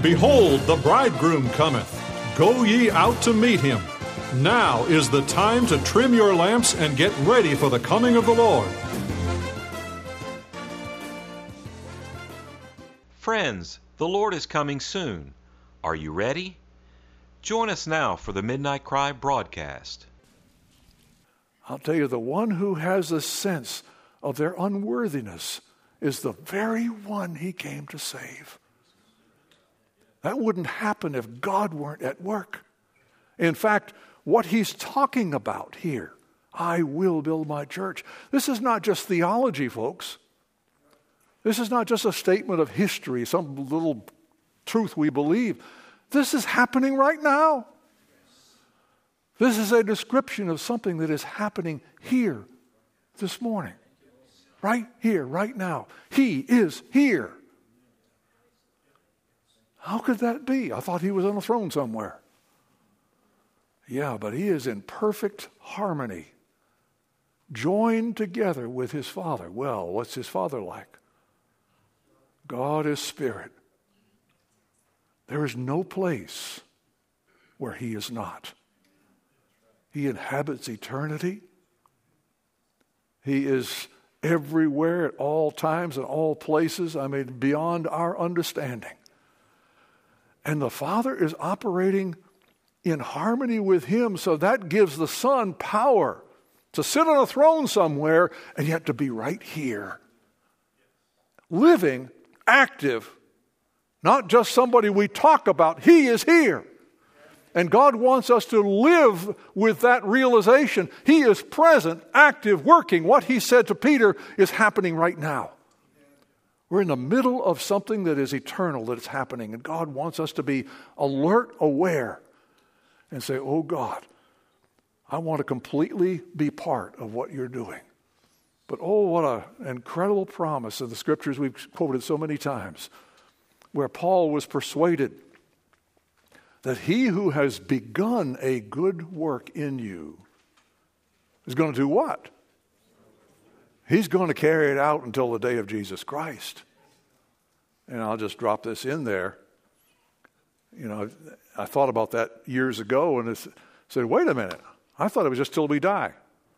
Behold, the bridegroom cometh. Go ye out to meet him. Now is the time to trim your lamps and get ready for the coming of the Lord. Friends, the Lord is coming soon. Are you ready? Join us now for the Midnight Cry broadcast. I'll tell you, the one who has a sense of their unworthiness is the very one he came to save. That wouldn't happen if God weren't at work. In fact, what he's talking about here, I will build my church. This is not just theology, folks. This is not just a statement of history, some little truth we believe. This is happening right now. This is a description of something that is happening here this morning. Right here, right now. He is here. How could that be? I thought he was on a throne somewhere. Yeah, but he is in perfect harmony, joined together with his Father. Well, what's his Father like? God is Spirit. There is no place where he is not. He inhabits eternity. He is everywhere at all times and all places. I mean, beyond our understanding. And the Father is operating in harmony with him, so that gives the Son power to sit on a throne somewhere and yet to be right here. Living, active, not just somebody we talk about. He is here. And God wants us to live with that realization. He is present, active, working. What he said to Peter is happening right now. We're in the middle of something that is eternal that is happening. And God wants us to be alert, aware, and say, oh God, I want to completely be part of what you're doing. But oh, what an incredible promise in the scriptures we've quoted so many times, where Paul was persuaded that he who has begun a good work in you is going to do what? He's going to carry it out until the day of Jesus Christ. And I'll just drop this in there. You know, I thought about that years ago and said, wait a minute. I thought it was just till we die.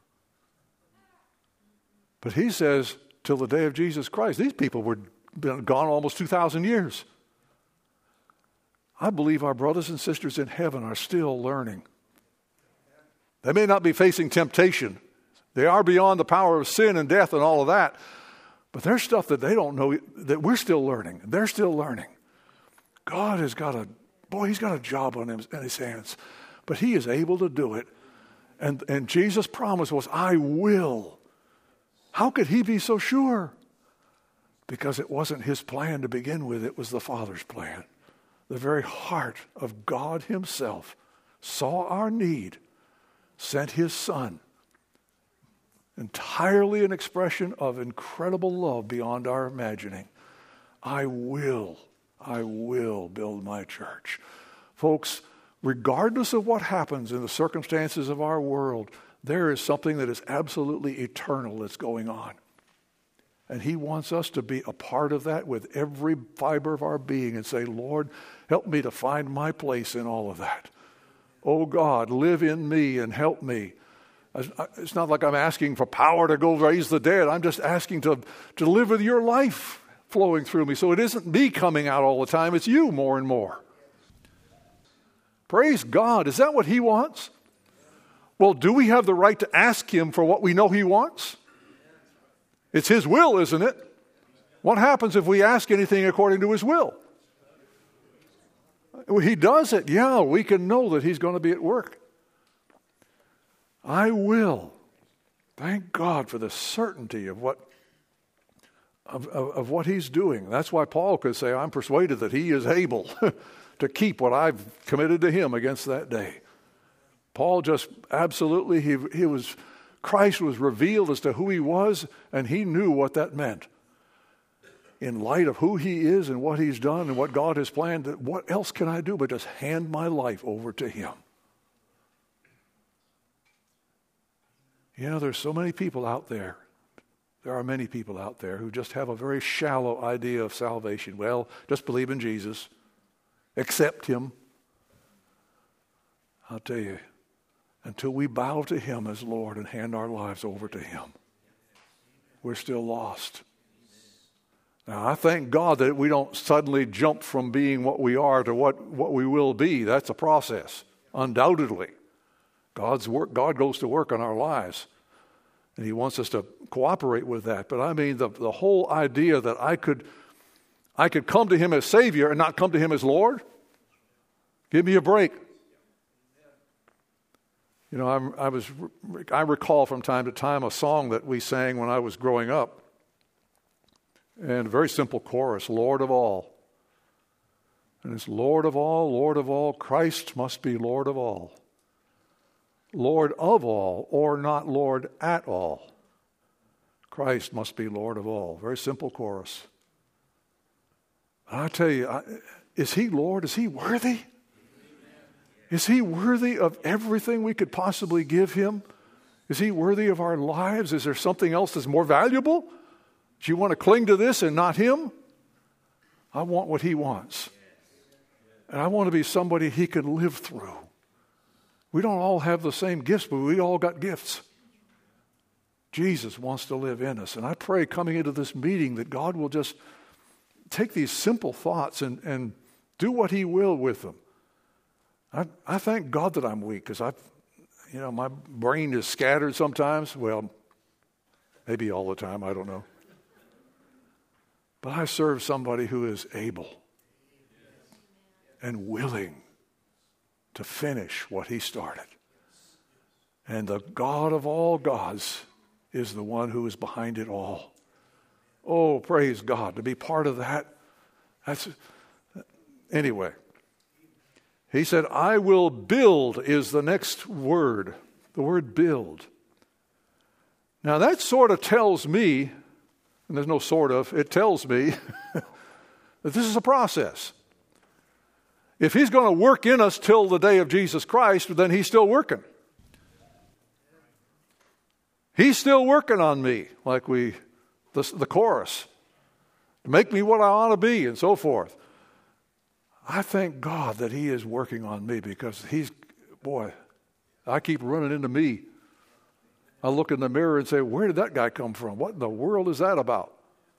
But he says, till the day of Jesus Christ. These people were gone almost 2,000 years. I believe our brothers and sisters in heaven are still learning. They may not be facing temptation. They are beyond the power of sin and death and all of that. But there's stuff that they don't know that we're still learning. They're still learning. God has got he's got a job on him in his hands. But he is able to do it. And Jesus' promise was, I will. How could he be so sure? Because it wasn't his plan to begin with. It was the Father's plan. The very heart of God himself saw our need, sent his Son. Entirely an expression of incredible love beyond our imagining. I will build my church. Folks, regardless of what happens in the circumstances of our world, there is something that is absolutely eternal that's going on. And he wants us to be a part of that with every fiber of our being and say, Lord, help me to find my place in all of that. Oh God, live in me and help me. It's not like I'm asking for power to go raise the dead. I'm just asking to live with your life flowing through me. So it isn't me coming out all the time. It's you more and more. Praise God. Is that what he wants? Well, do we have the right to ask him for what we know he wants? It's his will, isn't it? What happens if we ask anything according to his will? He does it. Yeah, we can know that he's going to be at work. I will. Thank God for the certainty of what he's doing. That's why Paul could say, I'm persuaded that he is able to keep what I've committed to him against that day. Paul just absolutely, Christ was revealed as to who he was, and he knew what that meant. In light of who he is and what he's done and what God has planned, what else can I do but just hand my life over to him? You know, there's so many people out there. There are many people out there who just have a very shallow idea of salvation. Well, just believe in Jesus. accept him. I'll tell you, until we bow to him as Lord and hand our lives over to him, we're still lost. Now, I thank God that we don't suddenly jump from being what we are to what we will be. That's a process, undoubtedly. God goes to work on our lives, and he wants us to cooperate with that. But I mean, the whole idea that I could come to him as Savior and not come to him as Lord, give me a break. You know, I recall from time to time a song that we sang when I was growing up. And a very simple chorus, Lord of all. And it's Lord of all, Christ must be Lord of all. Lord of all, or not Lord at all. Christ must be Lord of all. Very simple chorus. I tell you, is he Lord? Is he worthy? Is he worthy of everything we could possibly give him? Is he worthy of our lives? Is there something else that's more valuable? Do you want to cling to this and not him? I want what he wants. And I want to be somebody he can live through. We don't all have the same gifts, but we all got gifts. Jesus wants to live in us. And I pray coming into this meeting that God will just take these simple thoughts and do what he will with them. I thank God that I'm weak, because my brain is scattered sometimes. Well, maybe all the time, I don't know. But I serve somebody who is able and willing to finish what he started. And the God of all gods is the one who is behind it all. Oh, praise God, to be part of that. Anyway, he said, I will build is the next word, the word build. Now that sort of tells me, and there's no sort of, it tells me that this is a process. If he's going to work in us till the day of Jesus Christ, then he's still working. He's still working on me, like the chorus. Make me what I ought to be, and so forth. I thank God that he is working on me, because I keep running into me. I look in the mirror and say, where did that guy come from? What in the world is that about?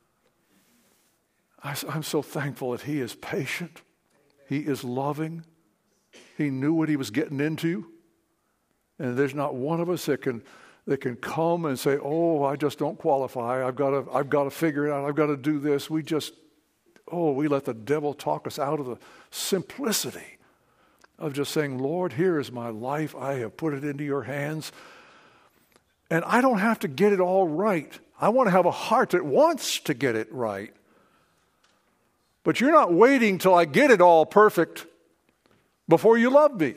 I'm so thankful that he is patient. He is loving. He knew what he was getting into. And there's not one of us that can come and say, oh, I just don't qualify. I've got to figure it out. I've got to do this. We let the devil talk us out of the simplicity of just saying, Lord, here is my life. I have put it into your hands. And I don't have to get it all right. I want to have a heart that wants to get it right. But you're not waiting till I get it all perfect before you love me.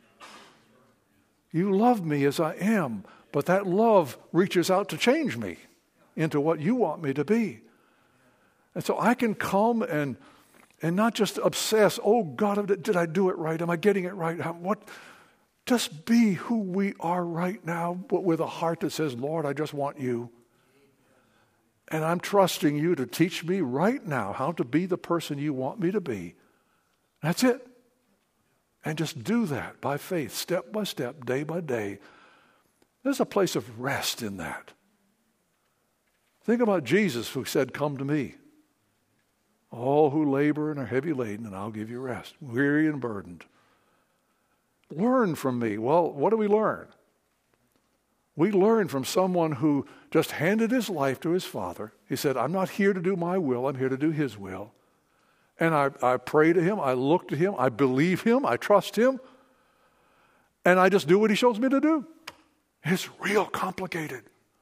You love me as I am, but that love reaches out to change me into what you want me to be. And so I can come and not just obsess, oh God, did I do it right? Am I getting it right? Just be who we are right now, but with a heart that says, Lord, I just want you. And I'm trusting you to teach me right now how to be the person you want me to be. That's it. And just do that by faith, step by step, day by day. There's a place of rest in that. Think about Jesus, who said, come to me, all who labor and are heavy laden, and I'll give you rest, weary and burdened. Learn from me. Well, what do we learn? We learn from someone who just handed his life to his Father. He said, I'm not here to do my will, I'm here to do his will. And I pray to him, I look to him, I believe him, I trust him, and I just do what he shows me to do. It's real complicated.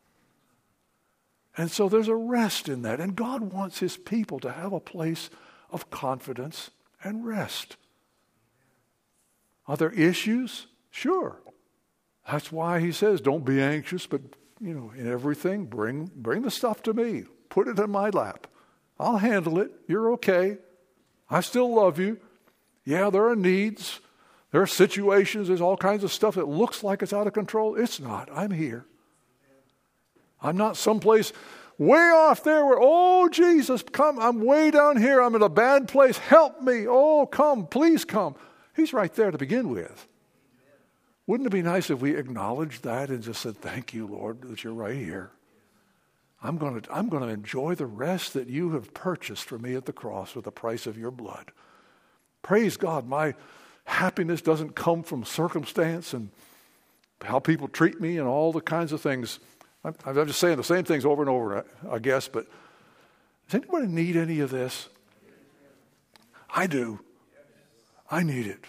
And so there's a rest in that. And God wants his people to have a place of confidence and rest. Are there issues? Sure. That's why he says, don't be anxious, but in everything, bring the stuff to me. Put it in my lap. I'll handle it. You're okay. I still love you. Yeah, there are needs. There are situations. There's all kinds of stuff that looks like it's out of control. It's not. I'm here. I'm not someplace way off there where, oh, Jesus, come, I'm way down here. I'm in a bad place. Help me. Oh, come, please come. He's right there to begin with. Wouldn't it be nice if we acknowledged that and just said, thank you, Lord, that you're right here. I'm going to enjoy the rest that you have purchased for me at the cross with the price of your blood. Praise God, my happiness doesn't come from circumstance and how people treat me and all the kinds of things. I'm just saying the same things over and over, I guess, but does anybody need any of this? I do. I need it.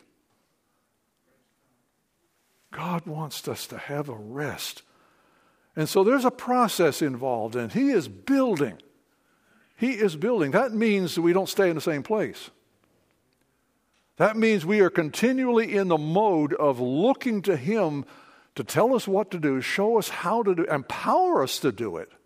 God wants us to have a rest. And so there's a process involved, and He is building. He is building. That means that we don't stay in the same place. That means we are continually in the mode of looking to Him to tell us what to do, show us how to do, empower us to do it.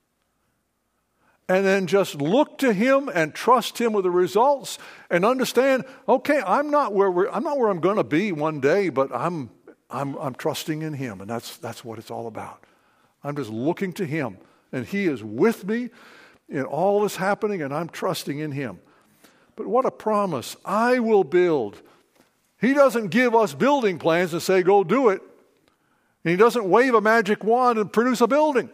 And then just look to Him and trust Him with the results and understand, okay, I'm not where I'm going to be one day, but I'm trusting in Him, and that's what it's all about. I'm just looking to Him, and He is with me in all this happening, and I'm trusting in Him. But what a promise. I will build. He doesn't give us building plans and say, go do it. And He doesn't wave a magic wand and produce a building.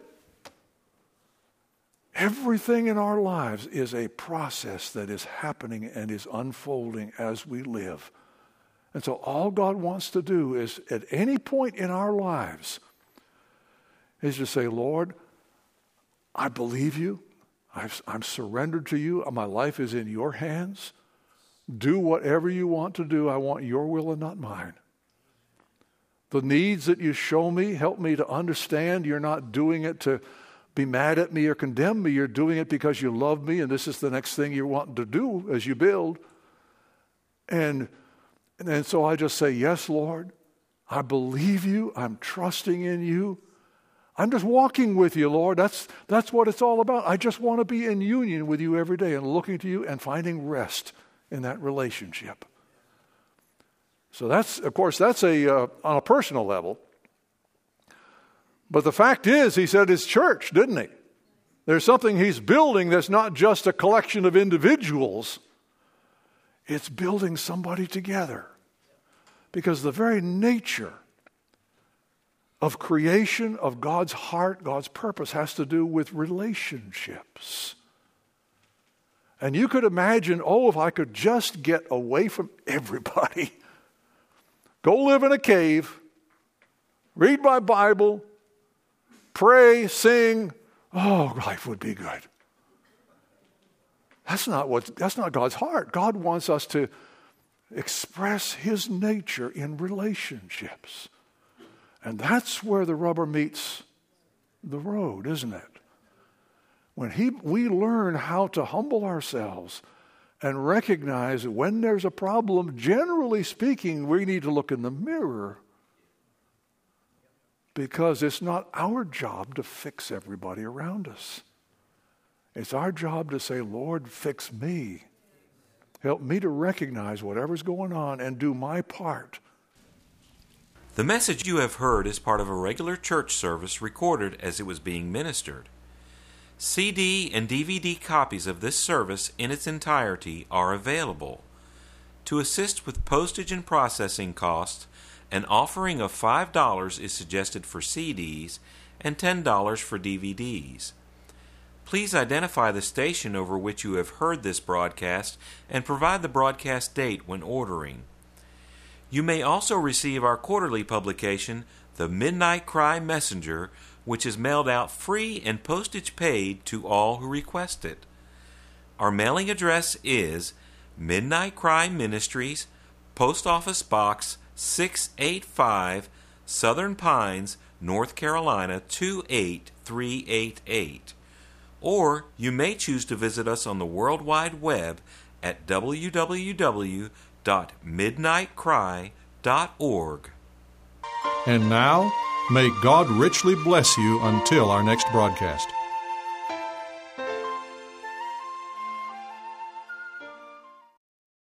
Everything in our lives is a process that is happening and is unfolding as we live. And so all God wants to do is, at any point in our lives, is to say, Lord, I believe you. I'm surrendered to you. My life is in your hands. Do whatever you want to do. I want your will and not mine. The needs that you show me, help me to understand you're not doing it to be mad at me or condemn me. You're doing it because you love me, and this is the next thing you're wanting to do as you build. And so I just say, yes, Lord, I believe you. I'm trusting in you. I'm just walking with you, Lord. That's what it's all about. I just want to be in union with you every day and looking to you and finding rest in that relationship. So that's on a personal level. But the fact is, He said His church, didn't He? There's something He's building that's not just a collection of individuals. It's building somebody together. Because the very nature of creation, of God's heart, God's purpose, has to do with relationships. And you could imagine, if I could just get away from everybody, go live in a cave, read my Bible, pray, sing, life would be good. That's not God's heart. God wants us to express His nature in relationships. And that's where the rubber meets the road, isn't it? When we learn how to humble ourselves and recognize that when there's a problem, generally speaking, we need to look in the mirror, because it's not our job to fix everybody around us. It's our job to say, Lord, fix me. Help me to recognize whatever's going on and do my part. The message you have heard is part of a regular church service recorded as it was being ministered. CD and DVD copies of this service in its entirety are available. To assist with postage and processing costs, an offering of $5 is suggested for CDs and $10 for DVDs. Please identify the station over which you have heard this broadcast and provide the broadcast date when ordering. You may also receive our quarterly publication, The Midnight Cry Messenger, which is mailed out free and postage paid to all who request it. Our mailing address is Midnight Cry Ministries, Post Office Box 685, Southern Pines, North Carolina 28388. Or you may choose to visit us on the World Wide Web at www.midnightcry.org. And now, may God richly bless you until our next broadcast.